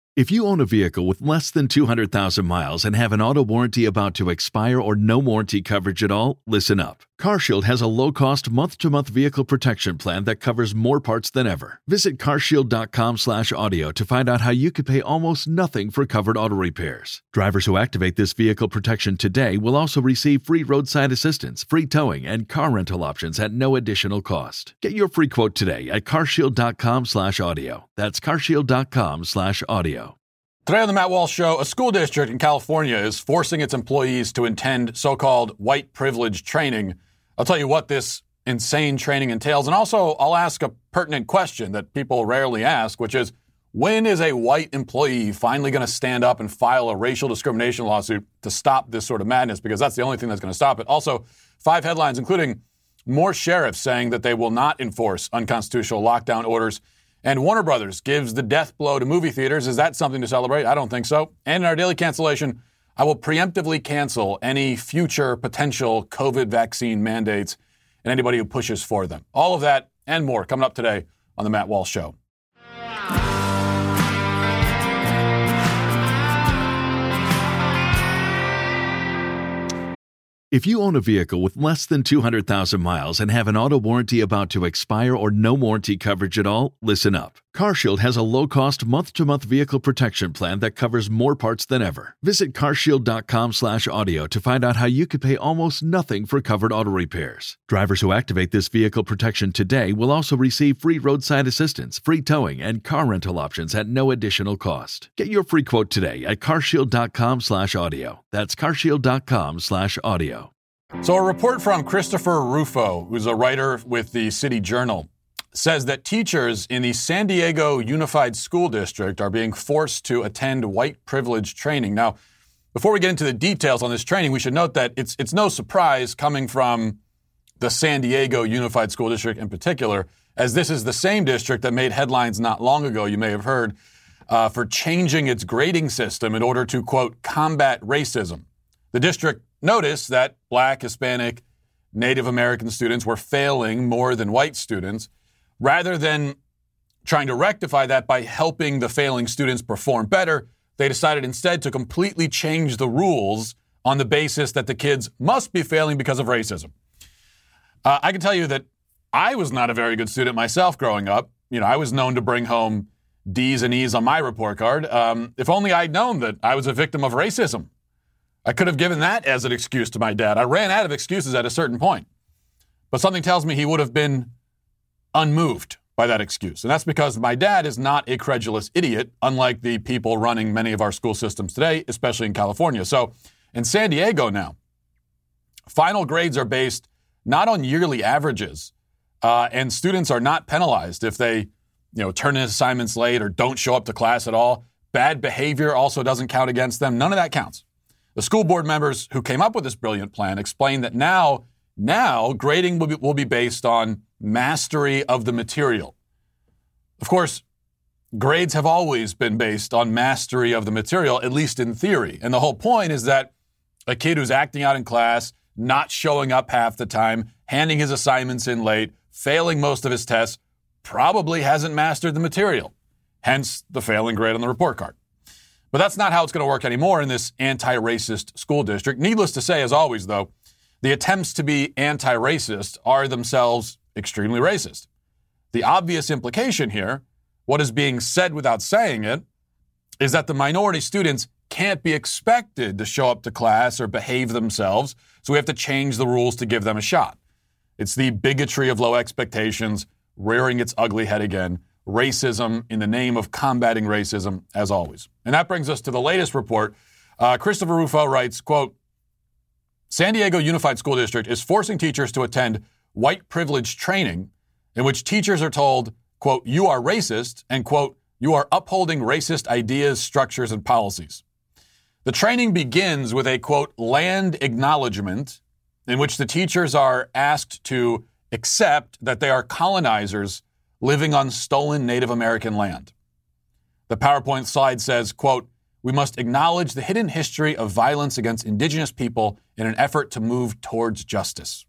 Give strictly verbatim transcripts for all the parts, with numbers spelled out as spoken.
If you own a vehicle with less than two hundred thousand miles and have an auto warranty about to expire or no warranty coverage at all, listen up. CarShield has a low-cost month-to-month vehicle protection plan that covers more parts than ever. Visit carshield.com slash audio to find out how you could pay almost nothing for covered auto repairs. Drivers who activate this vehicle protection today will also receive free roadside assistance, free towing, and car rental options at no additional cost. Get your free quote today at carshield.com slash audio. That's carshield.com slash audio. Today on the Matt Walsh Show, a school district in California is forcing its employees to attend so-called white privilege training. I'll tell you what this insane training entails, and also I'll ask a pertinent question that people rarely ask, which is, when is a white employee finally going to stand up and file a racial discrimination lawsuit to stop this sort of madness? Because that's the only thing that's going to stop it. Also, five headlines, including more sheriffs saying that they will not enforce unconstitutional lockdown orders. And Warner Brothers gives the death blow to movie theaters. Is that something to celebrate? I don't think so. And in our daily cancellation, I will preemptively cancel any future potential COVID vaccine mandates and anybody who pushes for them. All of that and more coming up today on The Matt Walsh Show. If you own a vehicle with less than two hundred thousand miles and have an auto warranty about to expire or no warranty coverage at all, listen up. CarShield has a low-cost month-to-month vehicle protection plan that covers more parts than ever. Visit carshield.com slash audio to find out how you could pay almost nothing for covered auto repairs. Drivers who activate this vehicle protection today will also receive free roadside assistance, free towing, and car rental options at no additional cost. Get your free quote today at carshield.com slash audio. That's carshield.com slash audio. So a report from Christopher Rufo, who's a writer with the City Journal, says that teachers in the San Diego Unified School District are being forced to attend white privilege training. Now, before we get into the details on this training, we should note that it's it's no surprise coming from the San Diego Unified School District in particular, as this is the same district that made headlines not long ago, you may have heard, uh, for changing its grading system in order to, quote, combat racism. The district noticed that Black, Hispanic, Native American students were failing more than white students. Rather than trying to rectify that by helping the failing students perform better, they decided instead to completely change the rules on the basis that the kids must be failing because of racism. Uh, I can tell you that I was not a very good student myself growing up. You know, I was known to bring home D's and E's on my report card. Um, if only I'd known that I was a victim of racism. I could have given that as an excuse to my dad. I ran out of excuses at a certain point. But something tells me he would have been unmoved by that excuse. And that's because my dad is not a credulous idiot, unlike the people running many of our school systems today, especially in California. So in San Diego now, final grades are based not on yearly averages, uh, and students are not penalized if they, you know, turn in assignments late or don't show up to class at all. Bad behavior also doesn't count against them. None of that counts. The school board members who came up with this brilliant plan explained that now, now grading will be, will be based on mastery of the material. Of course, grades have always been based on mastery of the material, at least in theory. And the whole point is that a kid who's acting out in class, not showing up half the time, handing his assignments in late, failing most of his tests, probably hasn't mastered the material. Hence the failing grade on the report card. But that's not how it's going to work anymore in this anti-racist school district. Needless to say, as always, though, the attempts to be anti-racist are themselves extremely racist. The obvious implication here, what is being said without saying it, is that the minority students can't be expected to show up to class or behave themselves, so we have to change the rules to give them a shot. It's the bigotry of low expectations rearing its ugly head again. Racism in the name of combating racism, as always. And that brings us to the latest report. Uh, Christopher Rufo writes, quote, San Diego Unified School District is forcing teachers to attend white privilege training in which teachers are told, quote, you are racist, and, quote, you are upholding racist ideas, structures, and policies. The training begins with a, quote, land acknowledgement in which the teachers are asked to accept that they are colonizers living on stolen Native American land. The PowerPoint slide says, quote, we must acknowledge the hidden history of violence against indigenous people in an effort to move towards justice.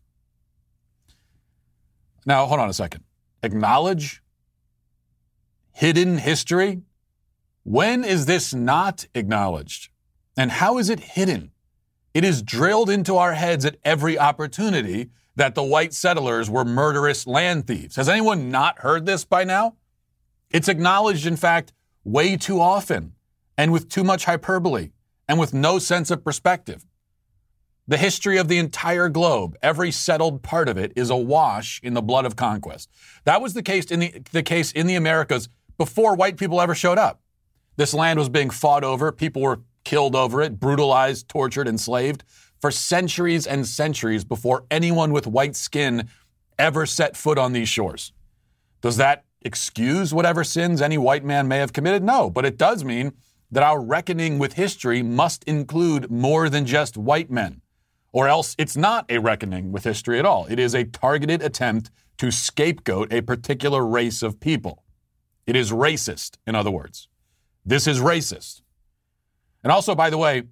Now, hold on a second. Acknowledge hidden history? When is this not acknowledged? And how is it hidden? It is drilled into our heads at every opportunity that the white settlers were murderous land thieves. Has anyone not heard this by now? It's acknowledged, in fact, way too often, and with too much hyperbole, and with no sense of perspective. The history of the entire globe, every settled part of it, is awash in the blood of conquest. That was the case in the, the case in the Americas before white people ever showed up. This land was being fought over. People were killed over it, brutalized, tortured, enslaved for centuries and centuries before anyone with white skin ever set foot on these shores. Does that excuse whatever sins any white man may have committed? No, but it does mean that our reckoning with history must include more than just white men, or else it's not a reckoning with history at all. It is a targeted attempt to scapegoat a particular race of people. It is racist, in other words. This is racist. And also, by the way,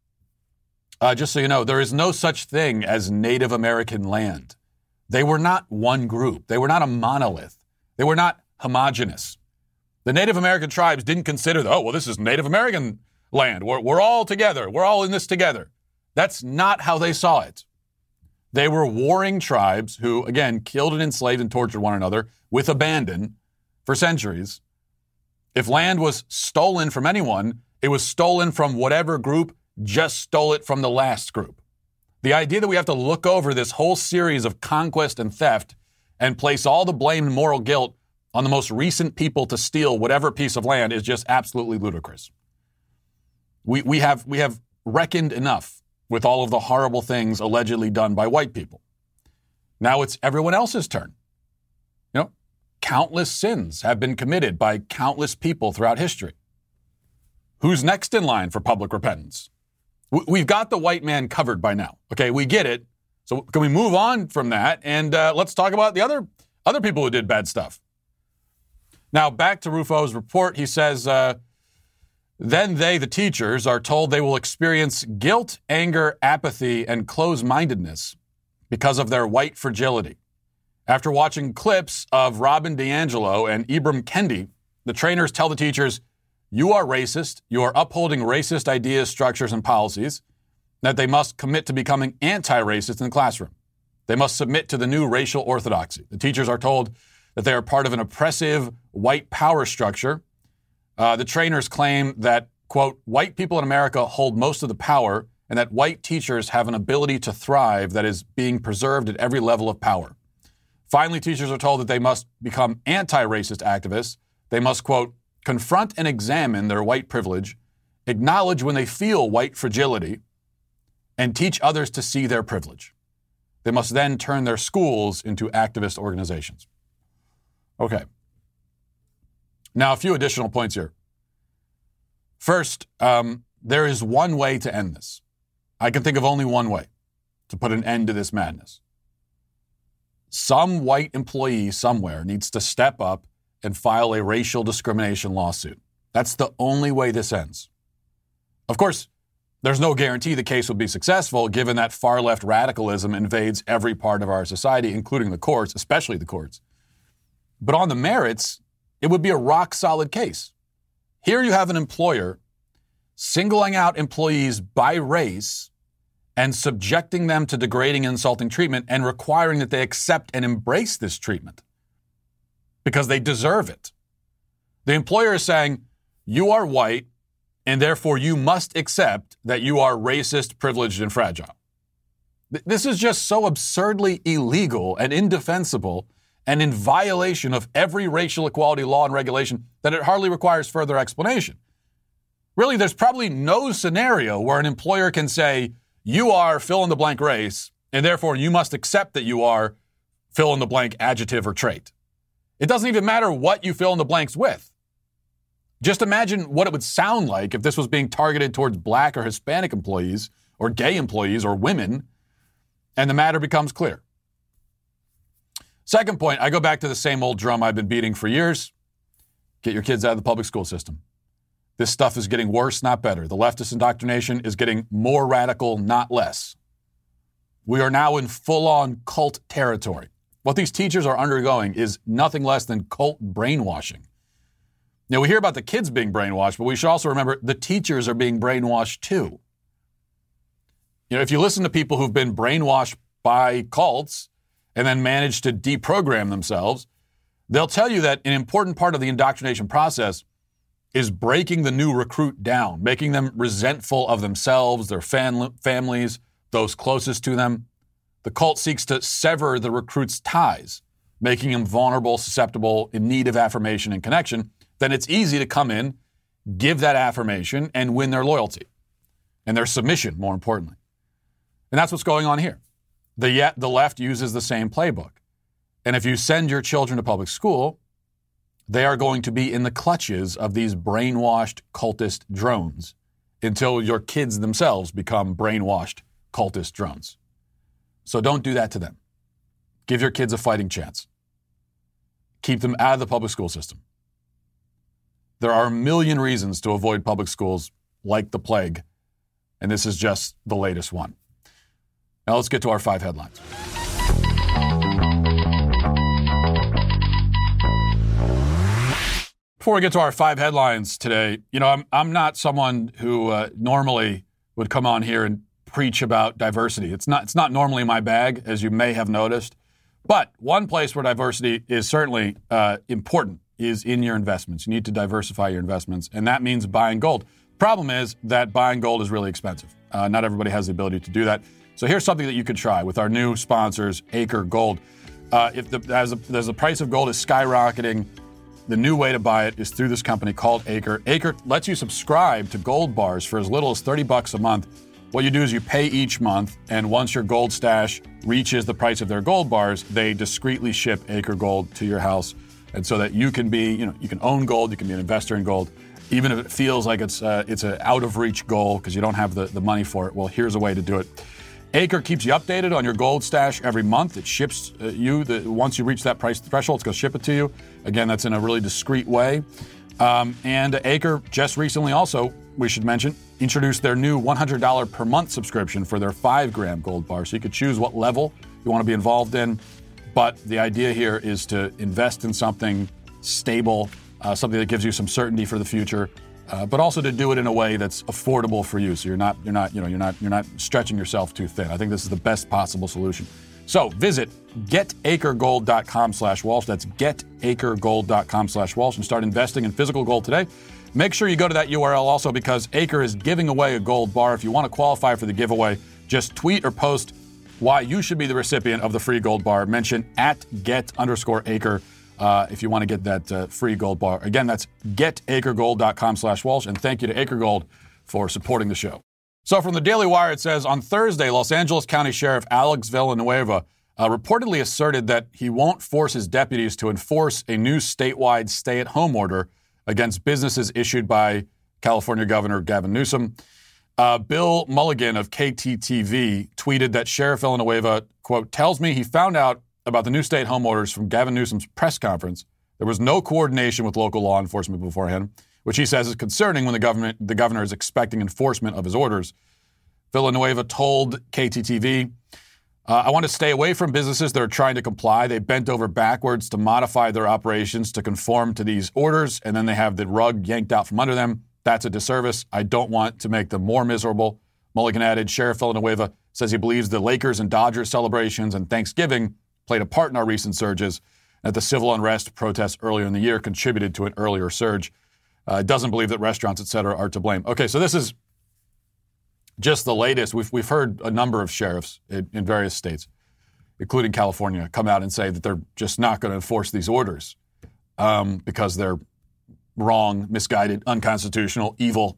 uh, just so you know, there is no such thing as Native American land. They were not one group. They were not a monolith. They were not homogenous. The Native American tribes didn't consider, oh, well, this is Native American land. We're, we're all together. We're all in this together. That's not how they saw it. They were warring tribes who, again, killed and enslaved and tortured one another with abandon for centuries. If land was stolen from anyone, it was stolen from whatever group just stole it from the last group. The idea that we have to look over this whole series of conquest and theft and place all the blame and moral guilt on the most recent people to steal whatever piece of land is just absolutely ludicrous. We, we have, we have reckoned enough with all of the horrible things allegedly done by white people. Now it's everyone else's turn. You know, countless sins have been committed by countless people throughout history. Who's next in line for public repentance? We've got the white man covered by now. Okay, we get it. So can we move on from that and uh, let's talk about the other other people who did bad stuff? Now, back to Rufo's report, he says, uh, then they, the teachers, are told they will experience guilt, anger, apathy, and close-mindedness because of their white fragility. After watching clips of Robin DiAngelo and Ibram Kendi, the trainers tell the teachers, you are racist, you are upholding racist ideas, structures, and policies, that they must commit to becoming anti-racist in the classroom. They must submit to the new racial orthodoxy. The teachers are told that they are part of an oppressive white power structure. Uh, the trainers claim that, quote, white people in America hold most of the power and that white teachers have an ability to thrive that is being preserved at every level of power. Finally, teachers are told that they must become anti-racist activists. They must, quote, confront and examine their white privilege, acknowledge when they feel white fragility, and teach others to see their privilege. They must then turn their schools into activist organizations. Okay. Now, a few additional points here. First, um, there is one way to end this. I can think of only one way to put an end to this madness. Some white employee somewhere needs to step up and file a racial discrimination lawsuit. That's the only way this ends. Of course, there's no guarantee the case will be successful, given that far-left radicalism invades every part of our society, including the courts, especially the courts. But on the merits, it would be a rock-solid case. Here you have an employer singling out employees by race and subjecting them to degrading and insulting treatment and requiring that they accept and embrace this treatment because they deserve it. The employer is saying, you are white, and therefore you must accept that you are racist, privileged, and fragile. This is just so absurdly illegal and indefensible and in violation of every racial equality law and regulation that it hardly requires further explanation. Really, there's probably no scenario where an employer can say, you are fill-in-the-blank race, and therefore you must accept that you are fill-in-the-blank adjective or trait. It doesn't even matter what you fill in the blanks with. Just imagine what it would sound like if this was being targeted towards black or Hispanic employees or gay employees or women, and the matter becomes clear. Second point, I go back to the same old drum I've been beating for years. Get your kids out of the public school system. This stuff is getting worse, not better. The leftist indoctrination is getting more radical, not less. We are now in full-on cult territory. What these teachers are undergoing is nothing less than cult brainwashing. Now, we hear about the kids being brainwashed, but we should also remember the teachers are being brainwashed too. You know, if you listen to people who've been brainwashed by cults and then managed to deprogram themselves, they'll tell you that an important part of the indoctrination process is breaking the new recruit down, making them resentful of themselves, their fam- families, those closest to them. The cult seeks to sever the recruit's ties, making him vulnerable, susceptible, in need of affirmation and connection. Then it's easy to come in, give that affirmation, and win their loyalty and their submission, more importantly. And that's what's going on here. The, yet the left uses the same playbook. And if you send your children to public school, they are going to be in the clutches of these brainwashed cultist drones until your kids themselves become brainwashed cultist drones. So don't do that to them. Give your kids a fighting chance. Keep them out of the public school system. There are a million reasons to avoid public schools like the plague, and this is just the latest one. Now let's get to our five headlines. Before we get to our five headlines today, you know, I'm I'm not someone who uh, normally would come on here and preach about diversity. It's not it's not normally my bag, as you may have noticed. But one place where diversity is certainly uh, important is in your investments. You need to diversify your investments, and that means buying gold. Problem is that buying gold is really expensive. Uh, not everybody has the ability to do that. So here's something that you could try with our new sponsors, Acre Gold. Uh, if the as, a, as the price of gold is skyrocketing, the new way to buy it is through this company called Acre. Acre lets you subscribe to gold bars for as little as thirty bucks a month. What you do is you pay each month, and once your gold stash reaches the price of their gold bars, they discreetly ship Acre Gold to your house. And so that you can be, you know, you can own gold, you can be an investor in gold, even if it feels like it's uh, it's an out-of-reach goal because you don't have the, the money for it. Well, here's a way to do it. Acre keeps you updated on your gold stash every month. It ships uh, you, the, once you reach that price threshold, it's going to ship it to you. Again, that's in a really discreet way. Um, and Acre just recently also, we should mention, introduced their new one hundred dollars per month subscription for their five gram gold bar. So you could choose what level you want to be involved in. But the idea here is to invest in something stable, uh, something that gives you some certainty for the future, uh, but also to do it in a way that's affordable for you. So you're not, you're not, you know, you're not, you're not stretching yourself too thin. I think this is the best possible solution. So visit getacregold.com slash Walsh. That's getacregold.com slash Walsh and start investing in physical gold today. Make sure you go to that U R L also because Acre is giving away a gold bar. If you want to qualify for the giveaway, just tweet or post why you should be the recipient of the free gold bar. Mention at get underscore acre uh, if you want to get that uh, free gold bar. Again, that's getacregold.com slash Walsh. And thank you to Acre Gold for supporting the show. So from the Daily Wire, it says, on Thursday, Los Angeles County Sheriff Alex Villanueva uh, reportedly asserted that he won't force his deputies to enforce a new statewide stay-at-home order against businesses issued by California Governor Gavin Newsom. Uh, Bill Mulligan of K T T V tweeted that Sheriff Villanueva, quote, tells me he found out about the new stay-at-home orders from Gavin Newsom's press conference. There was no coordination with local law enforcement beforehand, which he says is concerning when the government, the governor is expecting enforcement of his orders. Villanueva told K T T V, uh, I want to stay away from businesses that are trying to comply. They bent over backwards to modify their operations to conform to these orders, and then they have the rug yanked out from under them. That's a disservice. I don't want to make them more miserable. Mulligan added, Sheriff Villanueva says he believes the Lakers and Dodgers celebrations and Thanksgiving played a part in our recent surges, and that the civil unrest protests earlier in the year contributed to an earlier surge. Uh, doesn't believe that restaurants, et cetera, are to blame. Okay, so this is just the latest. We've we've heard a number of sheriffs in, in various states, including California, come out and say that they're just not going to enforce these orders um, because they're wrong, misguided, unconstitutional, evil,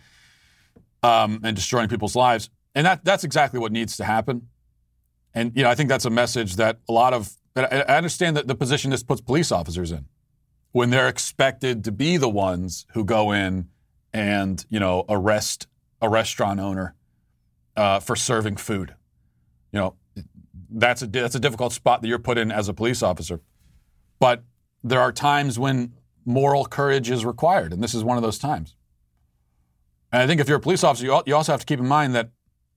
um, and destroying people's lives. And that that's exactly what needs to happen. And, you know, I think that's a message that a lot of, I understand that the position this puts police officers in when they're expected to be the ones who go in and, you know, arrest a restaurant owner uh, for serving food. You know, that's a, that's a difficult spot that you're put in as a police officer. But there are times when moral courage is required, and this is one of those times. And I think if you're a police officer, you, you also have to keep in mind that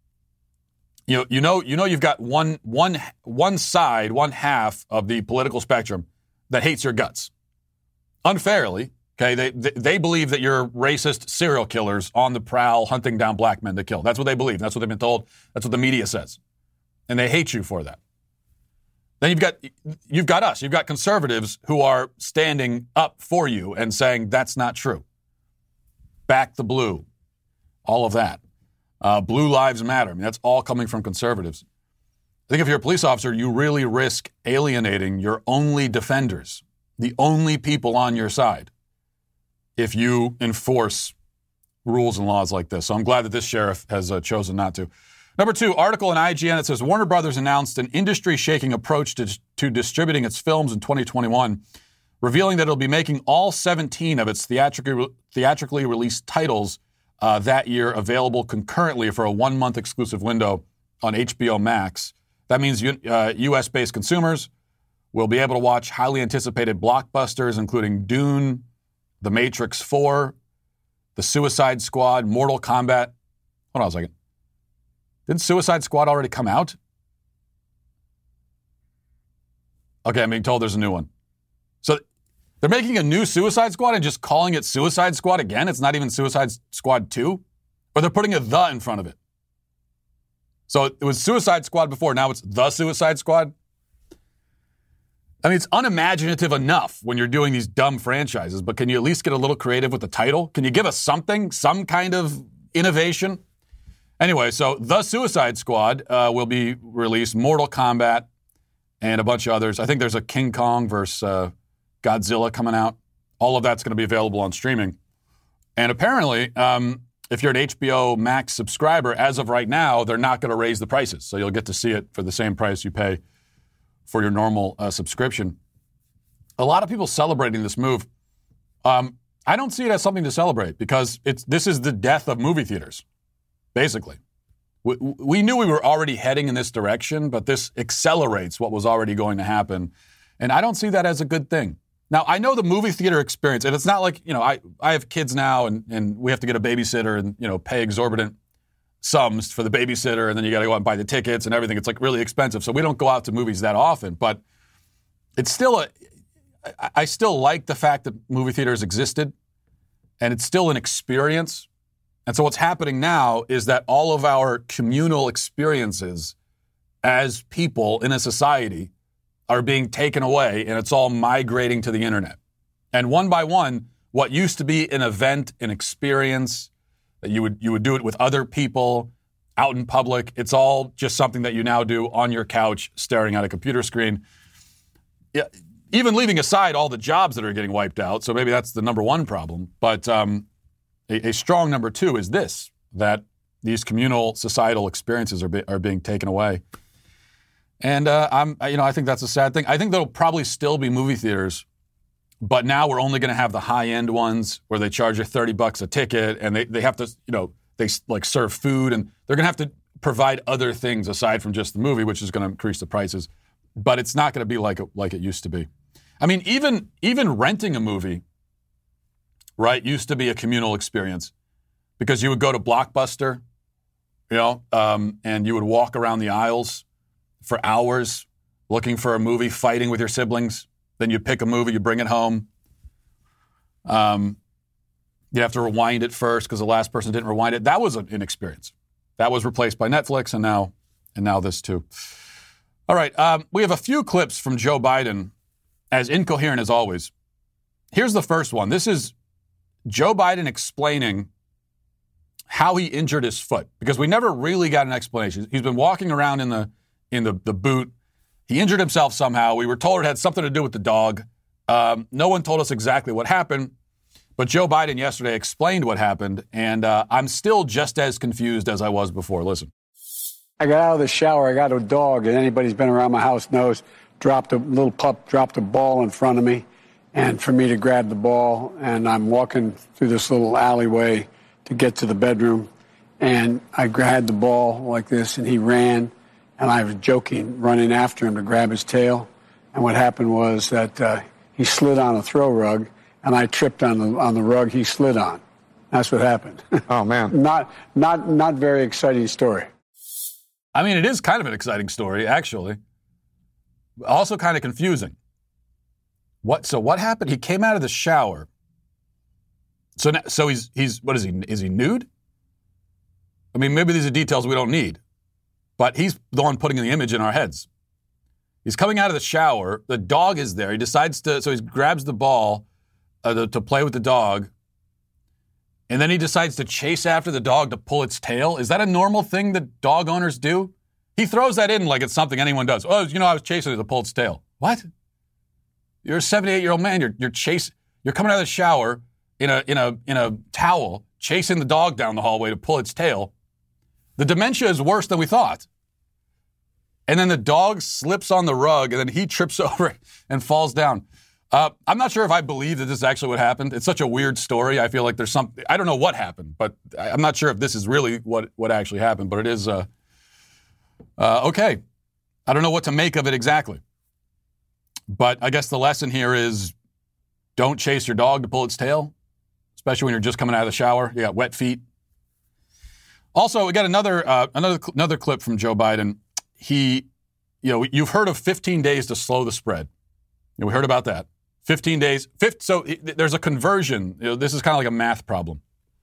you know, you know, you know, you've got one, one, one side, one half of the political spectrum that hates your guts, unfairly, Okay, they, they they believe that you're racist serial killers on the prowl, hunting down black men to kill. That's what they believe. That's what they've been told. That's what the media says, and they hate you for that. Then you've got you've got us. You've got conservatives who are standing up for you and saying that's not true. Back the blue, all of that. Uh, Blue Lives Matter. I mean, that's all coming from conservatives. I think if you're a police officer, you really risk alienating your only defenders, the only people on your side, if you enforce rules and laws like this. So I'm glad that this sheriff has uh, chosen not to. Number two, article in I G N that says Warner Brothers announced an industry-shaking approach to, to distributing its films in twenty twenty-one, revealing that it'll be making all seventeen of its theatrically, theatrically released titles uh, that year available concurrently for a one-month exclusive window on H B O Max. That means uh, U S-based consumers will be able to watch highly anticipated blockbusters, including Dune, The Matrix four, The Suicide Squad, Mortal Kombat. Hold on a second. Didn't Suicide Squad already come out? Okay, I'm being told there's a new one. So they're making a new Suicide Squad and just calling it Suicide Squad again? It's not even Suicide Squad two? Or they're putting a the in front of it? So it was Suicide Squad before, now it's The Suicide Squad? I mean, it's unimaginative enough when you're doing these dumb franchises, but can you at least get a little creative with the title? Can you give us something, some kind of innovation? Anyway, so The Suicide Squad uh, will be released, Mortal Kombat, and a bunch of others. I think there's a King Kong versus uh, Godzilla coming out. All of that's going to be available on streaming. And apparently, um, if you're an H B O Max subscriber, as of right now, they're not going to raise the prices. So you'll get to see it for the same price you pay for your normal uh, subscription. A lot of people celebrating this move. Um, I don't see it as something to celebrate because it's this is the death of movie theaters, basically. We, we knew we were already heading in this direction, but this accelerates what was already going to happen. And I don't see that as a good thing. Now, I know the movie theater experience, and it's not like, you know, I, I have kids now and, and we have to get a babysitter and, you know, pay exorbitant sums for the babysitter, and then you got to go out and buy the tickets and everything. It's like really expensive. So we don't go out to movies that often, but it's still a, I still like the fact that movie theaters existed, and it's still an experience. And so what's happening now is that all of our communal experiences as people in a society are being taken away, and it's all migrating to the internet. And one by one, what used to be an event, an experience, that you would you would do it with other people out in public, it's all just something that you now do on your couch staring at a computer screen. Yeah, even leaving aside all the jobs that are getting wiped out, so maybe that's the number one problem. But um, a, a strong number two is this, that these communal societal experiences are be, are being taken away. And uh, I'm, you know, I think that's a sad thing. I think there'll probably still be movie theaters, but now we're only going to have the high-end ones where they charge you thirty bucks a ticket, and they, they have to, you know, they like serve food, and they're going to have to provide other things aside from just the movie, which is going to increase the prices. But it's not going to be like it, like it used to be. I mean, even even renting a movie, right, used to be a communal experience because you would go to Blockbuster, you know, um, and you would walk around the aisles for hours looking for a movie, fighting with your siblings. Then you'd pick a movie, you bring it home. Um, you have to rewind it first because the last person didn't rewind it. That was an experience. That was replaced by Netflix, and now and now this too. All right, um, we have a few clips from Joe Biden, as incoherent as always. Here's the first one. This is Joe Biden explaining how he injured his foot, because we never really got an explanation. He's been walking around in the in the, the boot. He injured himself somehow. We were told it had something to do with the dog. Um, no one told us exactly what happened, but Joe Biden yesterday explained what happened, and uh, I'm still just as confused as I was before. Listen. I got out of the shower. I got a dog, and anybody who's been around my house knows, dropped a little pup, dropped a ball in front of me, and for me to grab the ball, and I'm walking through this little alleyway to get to the bedroom, and I grabbed the ball like this, and he ran. And I was joking, running after him to grab his tail. And what happened was that uh, he slid on a throw rug, and I tripped on the on the rug he slid on. That's what happened. Oh, man. not not not very exciting story. I mean, it is kind of an exciting story, actually. Also kind of confusing. What? So what happened? He came out of the shower, So, so he's, he's, what is he? Is he nude? I mean, maybe these are details we don't need, but he's the one putting the image in our heads. He's coming out of the shower. The dog is there. He decides to, so he grabs the ball uh, to, to play with the dog. And then he decides to chase after the dog to pull its tail. Is that a normal thing that dog owners do? He throws that in like it's something anyone does. Oh, you know, I was chasing it to pull its tail. What? You're a seventy-eight-year-old man. You're you're chase. You're coming out of the shower in a in a in a towel, chasing the dog down the hallway to pull its tail. The dementia is worse than we thought. And then the dog slips on the rug, and then he trips over it and falls down. Uh, I'm not sure if I believe that this is actually what happened. It's such a weird story. I feel like there's some. I don't know what happened, but I'm not sure if this is really what what actually happened. But it is uh, uh, okay. I don't know what to make of it exactly. But I guess the lesson here is don't chase your dog to pull its tail, especially when you're just coming out of the shower. You got wet feet. Also, we got another uh, another another clip from Joe Biden. He, you know, you've heard of fifteen days to slow the spread. You know, we heard about that. fifteen days. Fifth, so there's a conversion. You know, this is kind of like a math problem.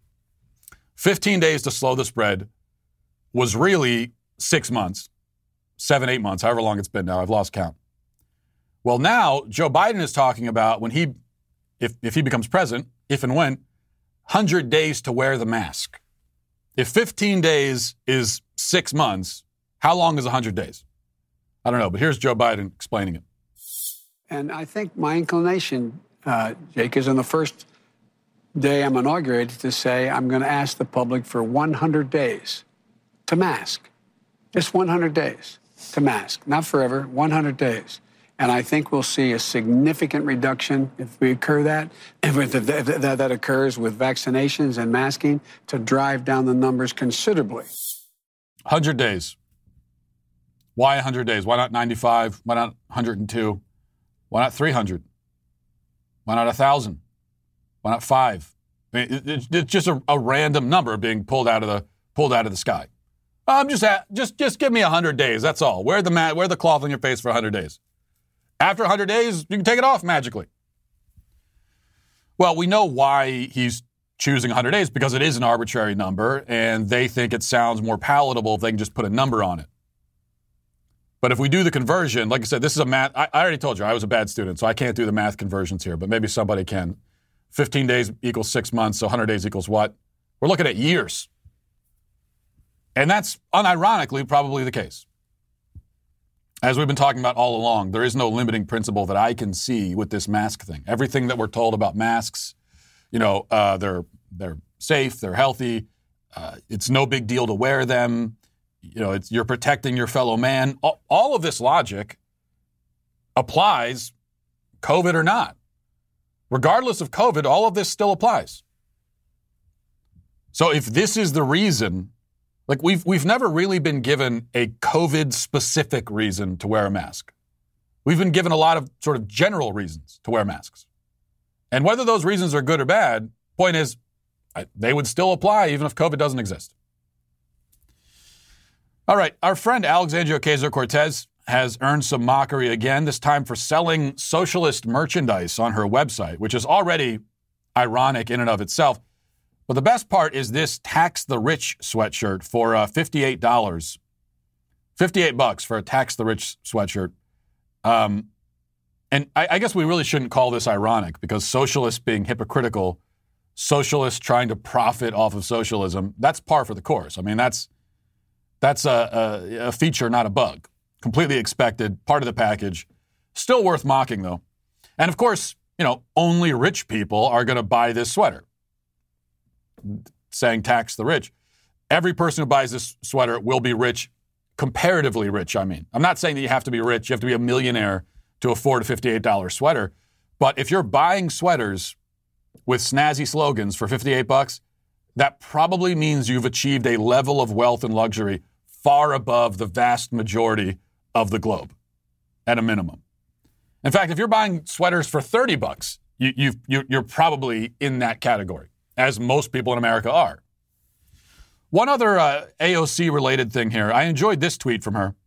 fifteen days to slow the spread was really six months, seven, eight months, however long it's been now. I've lost count. Well, now Joe Biden is talking about when he, if, if he becomes president, if and when, one hundred days to wear the mask. If fifteen days is six months, how long is one hundred days? I don't know, but here's Joe Biden explaining it. And I think my inclination, uh, Jake, is on the first day I'm inaugurated to say I'm going to ask the public for one hundred days to mask. Just one hundred days to mask. Not forever, one hundred days. And I think we'll see a significant reduction if we occur that, if that, that occurs with vaccinations and masking to drive down the numbers considerably. one hundred days. Why one hundred days? Why not ninety-five? Why not one hundred two? Why not three hundred? Why not one thousand? Why not five? I mean, it, it's just a, a random number being pulled out of the pulled out of the sky. I'm just at, just just give me one hundred days. That's all. Wear the mat, wear the cloth on your face for one hundred days. After one hundred days, you can take it off magically. Well, we know why he's choosing one hundred days, because it is an arbitrary number, and they think it sounds more palatable if they can just put a number on it. But if we do the conversion, like I said, this is a math. I, I already told you I was a bad student, so I can't do the math conversions here, but maybe somebody can. fifteen days equals six months, so one hundred days equals what? We're looking at years. And that's unironically probably the case. As we've been talking about all along, there is no limiting principle that I can see with this mask thing. Everything that we're told about masks, you know, uh, they're they're safe, they're healthy, uh, it's no big deal to wear them. You know, it's, you're protecting your fellow man. All, all of this logic applies, COVID or not. Regardless of COVID, all of this still applies. So if this is the reason, like we've we've never really been given a COVID-specific reason to wear a mask. We've been given a lot of sort of general reasons to wear masks. And whether those reasons are good or bad, point is, I, they would still apply even if COVID doesn't exist. All right, our friend Alexandria Ocasio-Cortez has earned some mockery again, this time for selling socialist merchandise on her website, which is already ironic in and of itself. But the best part is this Tax the Rich sweatshirt for uh, fifty-eight dollars. fifty-eight bucks for a Tax the Rich sweatshirt. Um, and I, I guess we really shouldn't call this ironic, because socialists being hypocritical, socialists trying to profit off of socialism, that's par for the course. I mean, that's that's a, a, a feature, not a bug. Completely expected, part of the package. Still worth mocking, though. And of course, you know, only rich people are going to buy this sweater. Saying tax the rich. Every person who buys this sweater will be rich, comparatively rich, I mean. I'm not saying that you have to be rich, you have to be a millionaire to afford a fifty-eight dollars sweater. But if you're buying sweaters with snazzy slogans for fifty-eight bucks, that probably means you've achieved a level of wealth and luxury far above the vast majority of the globe, at a minimum. In fact, if you're buying sweaters for thirty bucks, you, you've, you're, you're probably in that category, as most people in America are. One other uh, A O C-related thing here. I enjoyed this tweet from her.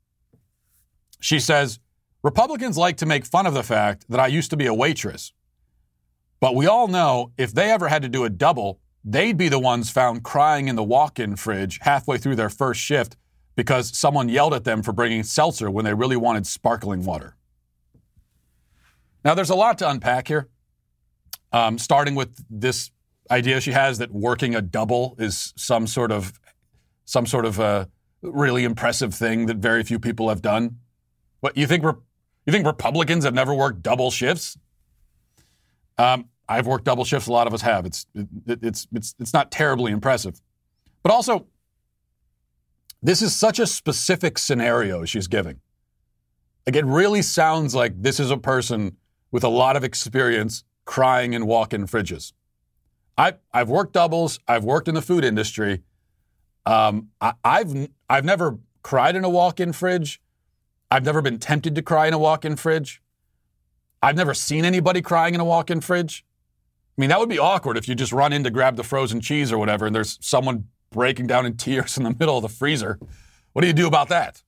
She says, Republicans like to make fun of the fact that I used to be a waitress. But we all know if they ever had to do a double, they'd be the ones found crying in the walk-in fridge halfway through their first shift because someone yelled at them for bringing seltzer when they really wanted sparkling water. Now, there's a lot to unpack here, um, starting with this idea she has that working a double is some sort of some sort of uh, really impressive thing that very few people have done. What, you think? Re- you think Republicans have never worked double shifts? Um, I've worked double shifts. A lot of us have. It's it, it's it's it's not terribly impressive, but also this is such a specific scenario she's giving. Like, it really sounds like this is a person with a lot of experience crying in walk-in fridges. I, I've worked doubles. I've worked in the food industry. Um, I, I've I've never cried in a walk-in fridge. I've never been tempted to cry in a walk-in fridge. I've never seen anybody crying in a walk-in fridge. I mean, that would be awkward if you just run in to grab the frozen cheese or whatever, and there's someone breaking down in tears in the middle of the freezer. What do you do about that?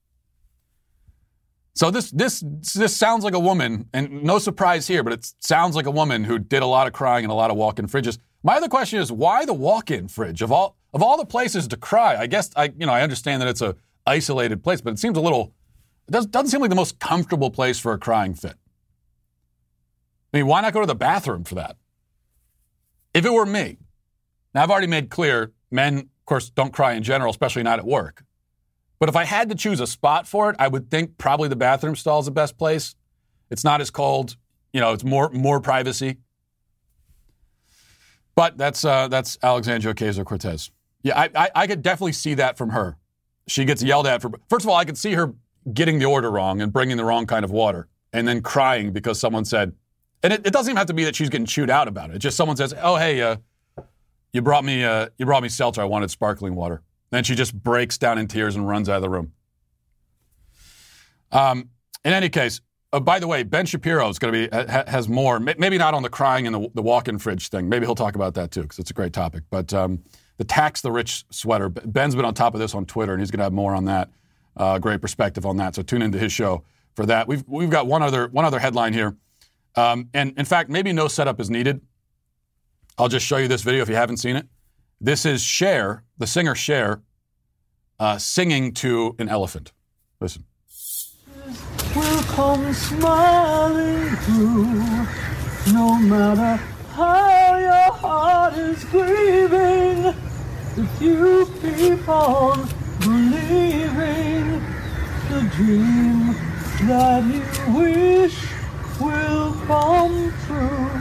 So this this this sounds like a woman, and no surprise here, but it sounds like a woman who did a lot of crying in a lot of walk-in fridges. My other question is, why the walk-in fridge? Of all of all the places to cry, I guess I you know I understand that it's a isolated place, but it seems a little it doesn't, doesn't seem like the most comfortable place for a crying fit. I mean, why not go to the bathroom for that? If it were me, now I've already made clear, men, of course, don't cry in general, especially not at work. But if I had to choose a spot for it, I would think probably the bathroom stall is the best place. It's not as cold. You know, it's more more privacy. But that's uh, that's Alexandria Ocasio-Cortez. Yeah, I, I I could definitely see that from her. She gets yelled at for... First of all, I could see her getting the order wrong and bringing the wrong kind of water and then crying because someone said... And it, it doesn't even have to be that she's getting chewed out about it. It's just someone says, oh, hey, uh, you brought me uh, you brought me seltzer. I wanted sparkling water. Then she just breaks down in tears and runs out of the room. Um, in any case, uh, by the way, Ben Shapiro is going to be ha, has more. Maybe not on the crying and the, the walk-in fridge thing. Maybe he'll talk about that too, because it's a great topic. But um, the tax the rich sweater. Ben's been on top of this on Twitter, and he's going to have more on that. Uh, great perspective on that. So tune into his show for that. We've we've got one other one other headline here, um, and in fact, maybe no setup is needed. I'll just show you this video if you haven't seen it. This is Cher, the singer Cher, uh, singing to an elephant. Listen. Will come smiling through, no matter how your heart is grieving. If you keep on believing, the dream that you wish will come true.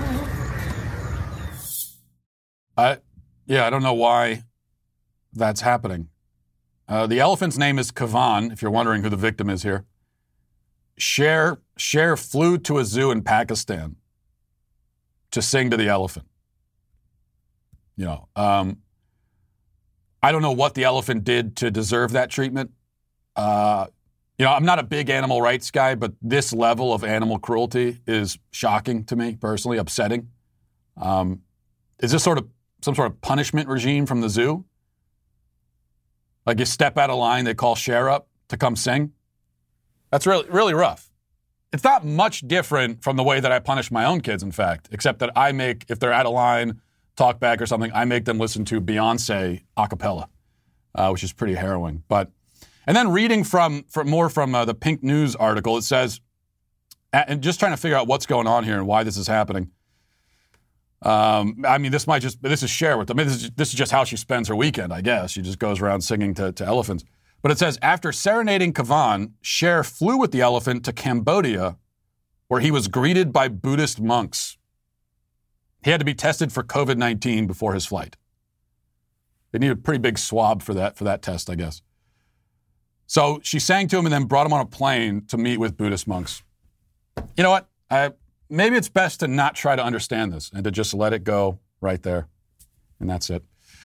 I, yeah, I don't know why that's happening. Uh, the elephant's name is Kavan, if you're wondering who the victim is here. Cher, Cher flew to a zoo in Pakistan to sing to the elephant. You know, um, I don't know what the elephant did to deserve that treatment. Uh, you know, I'm not a big animal rights guy, but this level of animal cruelty is shocking to me, personally, upsetting. Um, is this sort of some sort of punishment regime from the zoo? Like, you step out of line, they call Cher up to come sing? That's really, really rough. It's not much different from the way that I punish my own kids, in fact, except that I make, if they're out of line, talk back or something, I make them listen to Beyonce a cappella, uh, which is pretty harrowing. But, and then reading from, from more from uh, the Pink News article, it says, and just trying to figure out what's going on here and why this is happening. Um, I mean, this might just, this is Cher with them. I mean, this is, this is just how she spends her weekend, I guess. She just goes around singing to, to elephants. But it says, after serenading Kavan, Cher flew with the elephant to Cambodia, where he was greeted by Buddhist monks. He had to be tested for covid nineteen before his flight. They need a pretty big swab for that, for that test, I guess. So she sang to him and then brought him on a plane to meet with Buddhist monks. You know what? I, maybe it's best to not try to understand this and to just let it go right there. And that's it.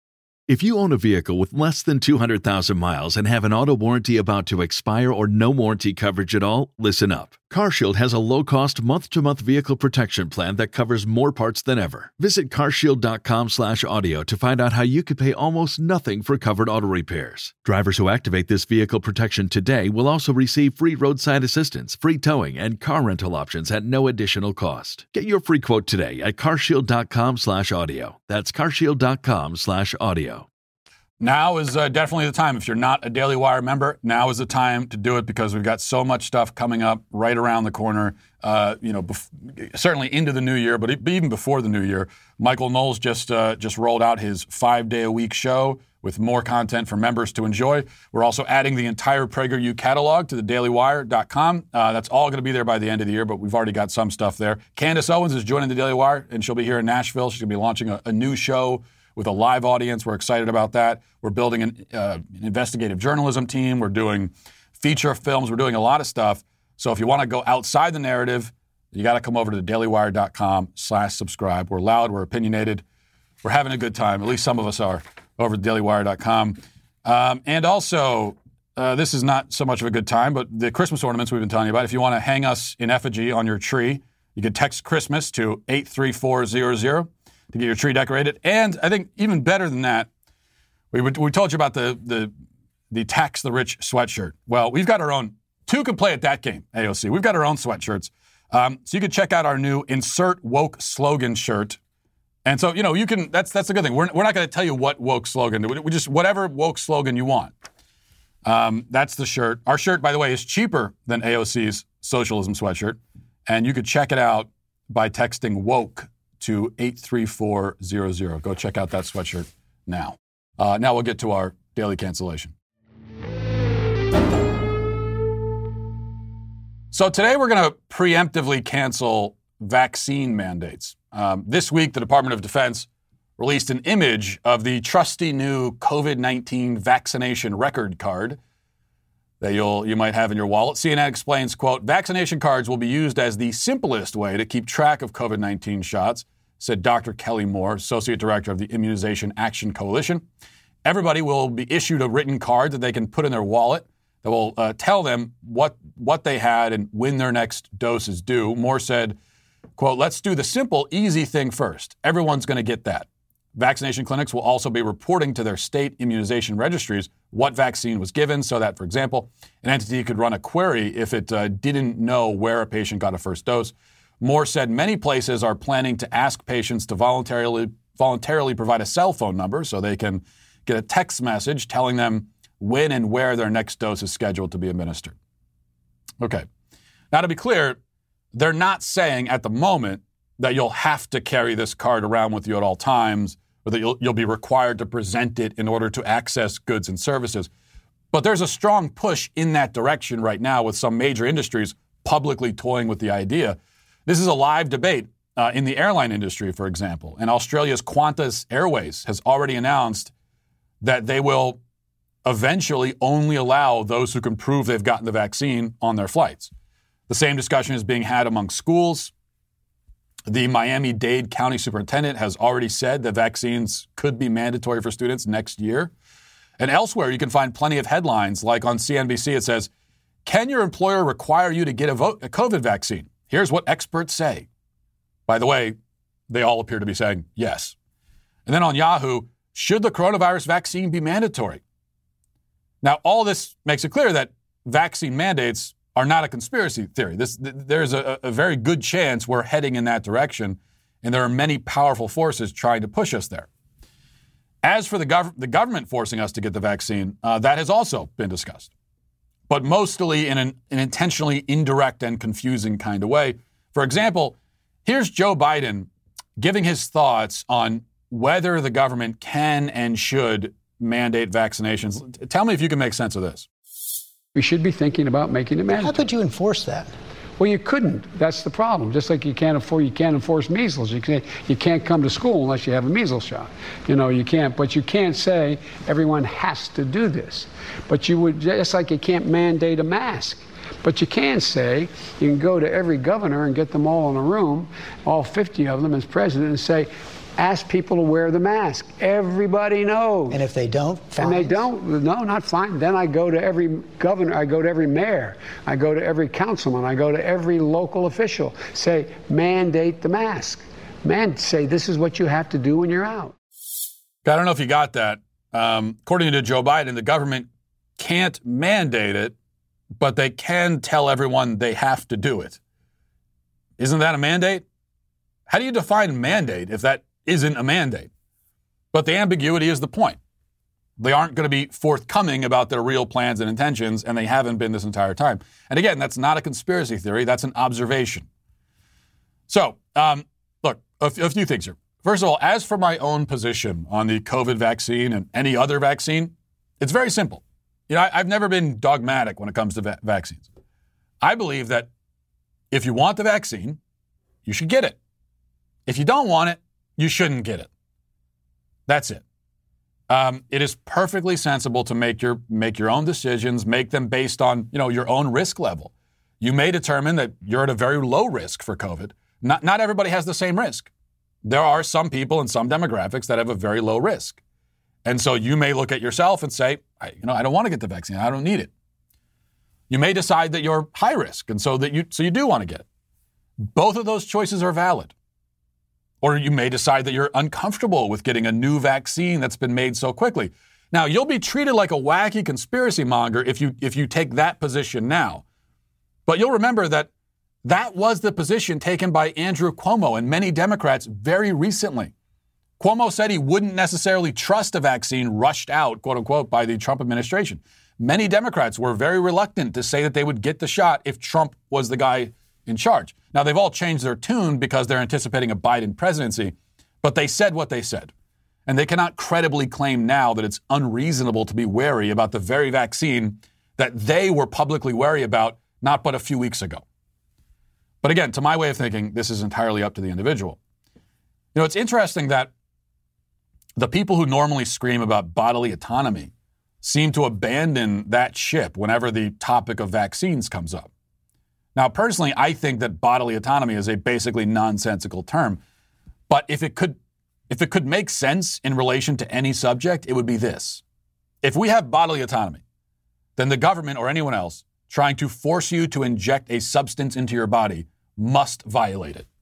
If you own a vehicle with less than two hundred thousand miles and have an auto warranty about to expire or no warranty coverage at all, listen up. CarShield has a low-cost month-to-month vehicle protection plan that covers more parts than ever. Visit carshield.com slash audio to find out how you could pay almost nothing for covered auto repairs. Drivers who activate this vehicle protection today will also receive free roadside assistance, free towing, and car rental options at no additional cost. Get your free quote today at carshield.com slash audio. That's carshield.com slash audio. Now is uh, definitely the time. If you're not a Daily Wire member, now is the time to do it because we've got so much stuff coming up right around the corner. Uh, you know, bef- certainly into the new year, but even before the new year. Michael Knowles just uh, just rolled out his five-day-a-week show with more content for members to enjoy. We're also adding the entire PragerU catalog to the daily wire dot com. Uh, that's all going to be there by the end of the year, but we've already got some stuff there. Candace Owens is joining the Daily Wire, and she'll be here in Nashville. She's going to be launching a, a new show with a live audience. We're excited about that. We're building an, uh, an investigative journalism team. We're doing feature films. We're doing a lot of stuff. So if you want to go outside the narrative, you got to come over to the daily wire dot com slash subscribe. We're loud. We're opinionated. We're having a good time. At least some of us are over at daily wire dot com. Um, and also, uh, this is not so much of a good time, but the Christmas ornaments we've been telling you about, if you want to hang us in effigy on your tree, you can text Christmas to eight three four zero zero. To get your tree decorated. And I think even better than that, we we told you about the the the Tax the Rich sweatshirt. Well, we've got our own. Two can play at that game, A O C. We've got our own sweatshirts. Um, so you can check out our new Insert Woke Slogan shirt. And so, you know, you can, that's that's a good thing. We're, we're not going to tell you what woke slogan, we just, whatever woke slogan you want. Um, that's the shirt. Our shirt, by the way, is cheaper than A O C's socialism sweatshirt. And you could check it out by texting woke to eight three four zero zero. Go check out that sweatshirt now. Uh, now we'll get to our daily cancellation. So today we're going to preemptively cancel vaccine mandates. Um, this week, the Department of Defense released an image of the trusty new covid nineteen vaccination record card that you'll you might have in your wallet. C N N explains, quote, vaccination cards will be used as the simplest way to keep track of covid nineteen shots, said Doctor Kelly Moore, Associate Director of the Immunization Action Coalition. Everybody will be issued a written card that they can put in their wallet that will uh, tell them what, what they had and when their next dose is due. Moore said, quote, let's do the simple, easy thing first. Everyone's going to get that. Vaccination clinics will also be reporting to their state immunization registries what vaccine was given so that, for example, an entity could run a query if it uh, didn't know where a patient got a first dose. Moore said many places are planning to ask patients to voluntarily voluntarily provide a cell phone number so they can get a text message telling them when and where their next dose is scheduled to be administered. Okay. Now, to be clear, they're not saying at the moment that you'll have to carry this card around with you at all times or that you'll, you'll be required to present it in order to access goods and services. But there's a strong push in that direction right now with some major industries publicly toying with the idea. This is a live debate uh, in the airline industry, for example. And Australia's Qantas Airways has already announced that they will eventually only allow those who can prove they've gotten the vaccine on their flights. The same discussion is being had among schools. The Miami-Dade County Superintendent has already said that vaccines could be mandatory for students next year. And elsewhere, you can find plenty of headlines, like on C N B C, it says, can your employer require you to get a, vo- a COVID vaccine? Here's what experts say. By the way, they all appear to be saying yes. And then on Yahoo, should the coronavirus vaccine be mandatory? Now, all this makes it clear that vaccine mandates are not a conspiracy theory. This, th- there's a, a very good chance we're heading in that direction, and there are many powerful forces trying to push us there. As for the, gov- the government forcing us to get the vaccine, uh, that has also been discussed, but mostly in an, an intentionally indirect and confusing kind of way. For example, here's Joe Biden giving his thoughts on whether the government can and should mandate vaccinations. Tell me if you can make sense of this. We should be thinking about making it mandatory. How could you enforce that? Well, you couldn't. That's the problem. Just like you can't afford, you can't enforce measles. You can't, you can't come to school unless you have a measles shot. You know, you can't. But you can't say everyone has to do this. But you would, just like you can't mandate a mask. But you can say, you can go to every governor and get them all in a room, all fifty of them as president, and say, ask people to wear the mask. Everybody knows. And if they don't, fines. And they don't, no, not fine. Then I go to every governor, I go to every mayor, I go to every councilman, I go to every local official, say, mandate the mask. Man, say, this is what you have to do when you're out. I don't know if you got that. Um, according to Joe Biden, the government can't mandate it, but they can tell everyone they have to do it. Isn't that a mandate? How do you define mandate if that isn't a mandate? But the ambiguity is the point. They aren't going to be forthcoming about their real plans and intentions, and they haven't been this entire time. And again, that's not a conspiracy theory. That's an observation. So, um, look, a, f- a few things here. First of all, as for my own position on the COVID vaccine and any other vaccine, it's very simple. You know, I, I've never been dogmatic when it comes to va- vaccines. I believe that if you want the vaccine, you should get it. If you don't want it, you shouldn't get it. That's it. Um, it is perfectly sensible to make your make your own decisions, make them based on, you know, your own risk level. You may determine that you're at a very low risk for COVID. Not not everybody has the same risk. There are some people in some demographics that have a very low risk. And so you may look at yourself and say, I, you know, I don't want to get the vaccine. I don't need it. You may decide that you're high risk, and so that you so you do want to get it. Both of those choices are valid. Or you may decide that you're uncomfortable with getting a new vaccine that's been made so quickly. Now, you'll be treated like a wacky conspiracy monger if you if you take that position now. But you'll remember that that was the position taken by Andrew Cuomo and many Democrats very recently. Cuomo said he wouldn't necessarily trust a vaccine rushed out, quote unquote, by the Trump administration. Many Democrats were very reluctant to say that they would get the shot if Trump was the guy in charge. Now, they've all changed their tune because they're anticipating a Biden presidency, but they said what they said. And they cannot credibly claim now that it's unreasonable to be wary about the very vaccine that they were publicly wary about not but a few weeks ago. But again, to my way of thinking, this is entirely up to the individual. You know, it's interesting that the people who normally scream about bodily autonomy seem to abandon that ship whenever the topic of vaccines comes up. Now, personally, I think that bodily autonomy is a basically nonsensical term. But if it could, if it could make sense in relation to any subject, it would be this. If we have bodily autonomy, then the government or anyone else trying to force you to inject a substance into your body must violate it.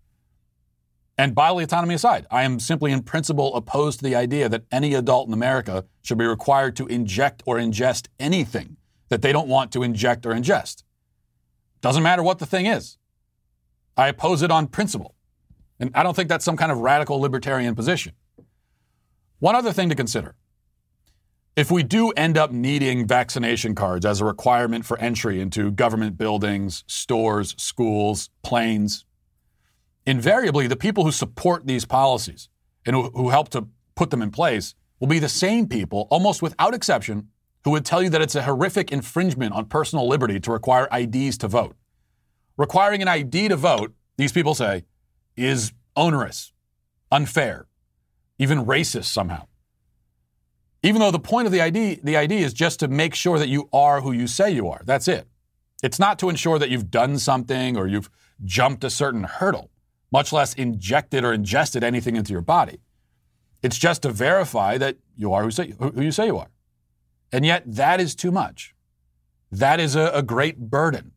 And bodily autonomy aside, I am simply in principle opposed to the idea that any adult in America should be required to inject or ingest anything that they don't want to inject or ingest. Doesn't matter what the thing is. I oppose it on principle. And I don't think that's some kind of radical libertarian position. One other thing to consider. If we do end up needing vaccination cards as a requirement for entry into government buildings, stores, schools, planes, invariably the people who support these policies and who, who help to put them in place will be the same people, almost without exception, who would tell you that it's a horrific infringement on personal liberty to require I Ds to vote. Requiring an I D to vote, these people say, is onerous, unfair, even racist somehow. Even though the point of the I D, the I D is just to make sure that you are who you say you are. That's it. It's not to ensure that you've done something or you've jumped a certain hurdle, much less injected or ingested anything into your body. It's just to verify that you are who, say, who you say you are. And yet that is too much. That is a, a great burden.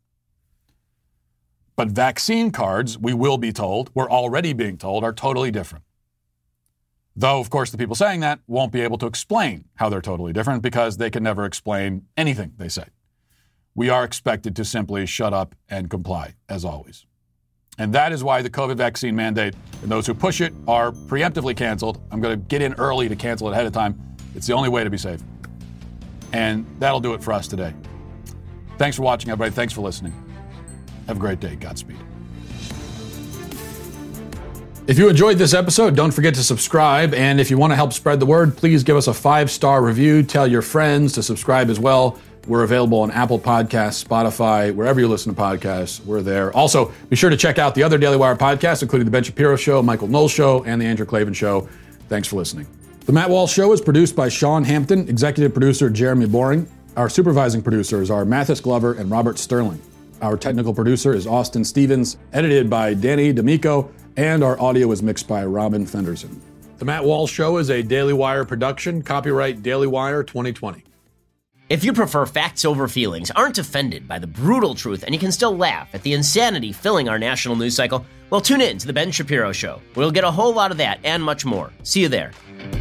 But vaccine cards, we will be told, we're already being told, are totally different. Though, of course, the people saying that won't be able to explain how they're totally different because they can never explain anything they say. We are expected to simply shut up and comply, as always. And that is why the COVID vaccine mandate and those who push it are preemptively canceled. I'm going to get in early to cancel it ahead of time. It's the only way to be safe. And that'll do it for us today. Thanks for watching, everybody. Thanks for listening. Have a great day. Godspeed. If you enjoyed this episode, don't forget to subscribe. And if you want to help spread the word, please give us a five-star review. Tell your friends to subscribe as well. We're available on Apple Podcasts, Spotify, wherever you listen to podcasts, we're there. Also, be sure to check out the other Daily Wire podcasts, including The Ben Shapiro Show, Michael Knowles Show, and The Andrew Klavan Show. Thanks for listening. The Matt Walsh Show is produced by Sean Hampton, executive producer Jeremy Boring. Our supervising producers are Mathis Glover and Robert Sterling. Our technical producer is Austin Stevens, edited by Danny D'Amico, and our audio is mixed by Robin Fenderson. The Matt Walsh Show is a Daily Wire production. Copyright Daily Wire twenty twenty. If you prefer facts over feelings, aren't offended by the brutal truth, and you can still laugh at the insanity filling our national news cycle, well, tune in to The Ben Shapiro Show, where you'll get a whole lot of that and much more. See you there.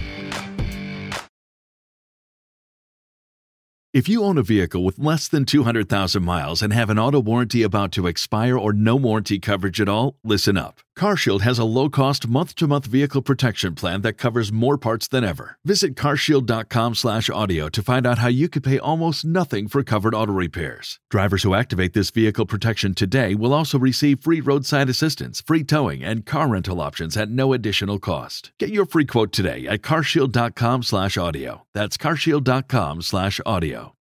If you own a vehicle with less than two hundred thousand miles and have an auto warranty about to expire or no warranty coverage at all, listen up. CarShield has a low-cost month-to-month vehicle protection plan that covers more parts than ever. Visit carshield.com slash audio to find out how you could pay almost nothing for covered auto repairs. Drivers who activate this vehicle protection today will also receive free roadside assistance, free towing, and car rental options at no additional cost. Get your free quote today at carshield.com slash audio. That's carshield.com slash audio.